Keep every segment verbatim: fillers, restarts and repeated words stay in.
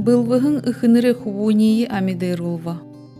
Былвыһың ыхыныре хубунии амидерулва.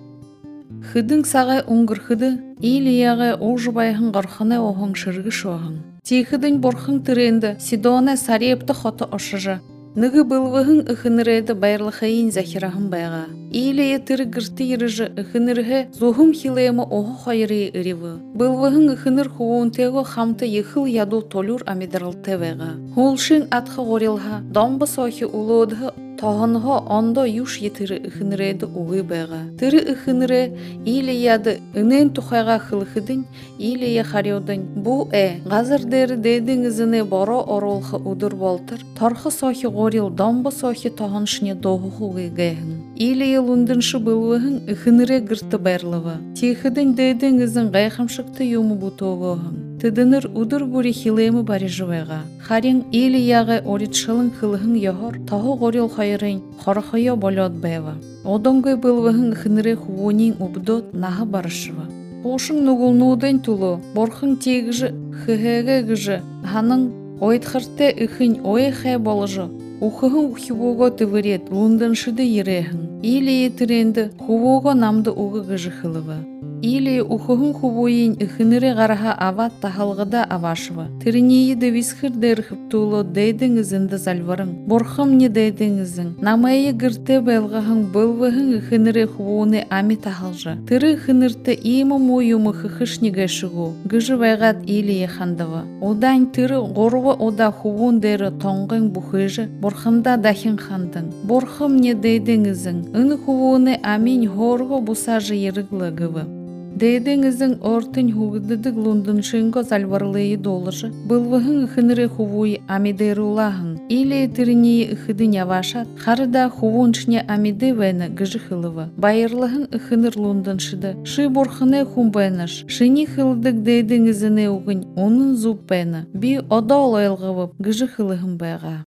Хыдың сағай уңгыр хыды, илияғы ожыбайхын ғарханы оғын шырғы шоғын. Тихыдың борхын тіренді, Сидоне сарепті хоты ошыжы. Нығы былвыһың ыхыныреді байрлықайын захирахын байға. Илия тірі гірті еріжі ыхынырғы зухым хилемі оғы хайры ыревы. Былвыһың ыхыныр хуғынтегі хамты ехыл яду толюр амидералты вайға. Хулшын атқы ғорилға, домбы сохи улуыдғы Тоғынға ондо юш етірі үхініреді уғы байға. Тірі үхінірі илияды үнен тұқайға қылықыдың, илия қариудың. Бұ ә, ғазырдері дейдіңізіне боро оролқы ұдыр болтыр. Тарқы сохи ғорил домбы сохи тоғыншыне доғы хуғы ғайғын. Илия лундыншы бұлвығын үхінірі гірті байрлығы. Тихыдың дейдіңізін ғайқымшықты юмы бұтоғығын. Тыдыныр удыр бури хилемы бари жывайға. Харин илияғы оритшылың қылығын яғыр, тағы ғорил хайрын, хорхайо болот байва. Одонгай былвыһың хыныры хуонин убдот нахы барышыва. Хошың нугулнудын тулу, борхың тегжі, хыхэгэ гжі, ханың ойдхырты үхін ойхай болыжы. Ухығын ухивуға тывырет, лундыншыды ерехін. Илия тіренді, хувуға намды уғы гжі хылыва. Или ухығын хубуйын үхінірі ғараға ават тахалғыда авашыва. Тірінейді висхір дәрхіп тулы дейдіңізінді залварың. Борхым не дейдіңізің. Намайы гірті бәлғағын бұлвығын үхінірі хубуыны ами тахалжы. Тірі үхінірті имы мойымы хықышнеге шығу. Гыжы вайғат Илия хандыва. Одан тірі ғорва ода хубуын дәрі тоңғын бұхыжы. Борхымда дахин хандың. Борхым не дейдіңізің. Үні хубуыны амин хорғы бұсажы еріглы гывы. Дейдіңіздің ортын хугдыдық лундыншынға залварлығы долыжы, былвығын үхінірі хувуй амидерулағын, или тірінейі үхідін явашат, харыда хувуншне амиде вәні гыжы хылывы. Байырлығын үхінір лундыншыды, шы борхыны хумбайныш, шыни хылдық дейдіңізіне уғын, оның зуб бәні, би ода олайлғывып гыжы хылығын байға.